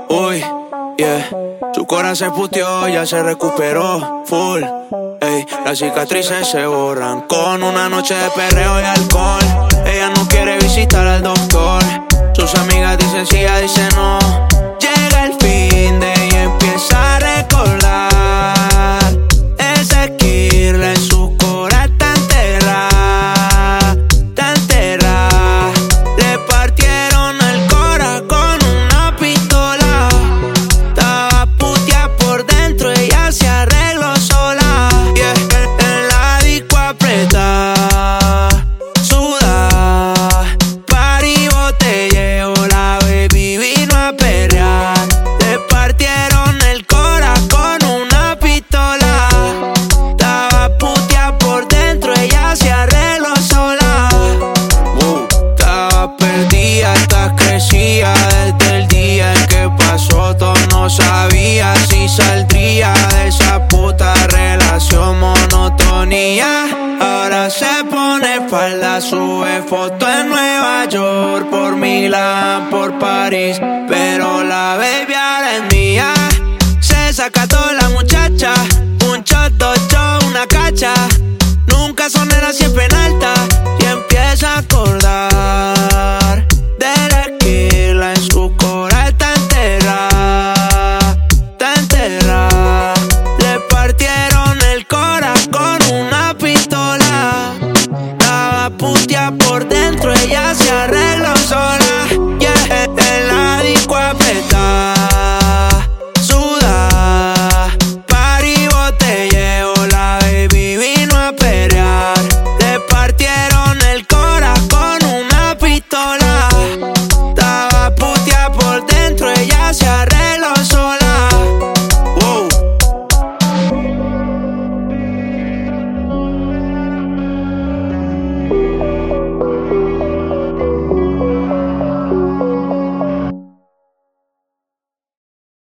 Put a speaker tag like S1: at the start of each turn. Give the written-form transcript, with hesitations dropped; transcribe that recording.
S1: Uy, yeah. Su corazón se puteó, ya se recuperó full. Ey, las cicatrices se borran con una noche de perreo y alcohol. Ella no quiere visitar al doctor. Sus amigas dicen sí, ella dice no. Llega el fin de y empieza a recordar esa esquirla en su cora tan enterrada, tan enterrada. Le partieron el cora con una pistola. Estaba putea por dentro, ella se arregló sola. Yeah, en la disco apretada, suda, party botelleo, la baby vino a perrear. Le partieron el cora con una pistola. Estaba putea por dentro, ella se arregló sola. Estaba perdida, hasta crecía desde el día en que pasó. Todo no sabía si saldría de esa puta relación, monotonía. Ahora se pone falda, sube foto en Nueva York, por Milán, por París, pero la baby ahora es mía. Se saca toda la muchacha, un shot, dos shots, una cacha. Nunca sonera, siempre en alta, y empieza a acordar de la esquila en su cora está enterrada, está enterrada. Le partieron